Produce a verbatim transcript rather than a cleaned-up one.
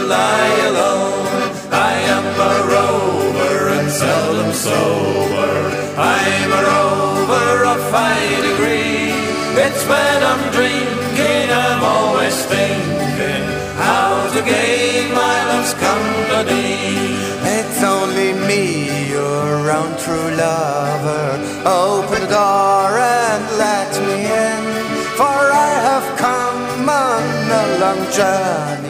lie alone. I am a rover and seldom sober. I'm a rover of high degree. It's when I'm drinking I'm always thinking how to gain my love's company. It's only me, your own true lover. Open the door and let me in, for I have come on a long journey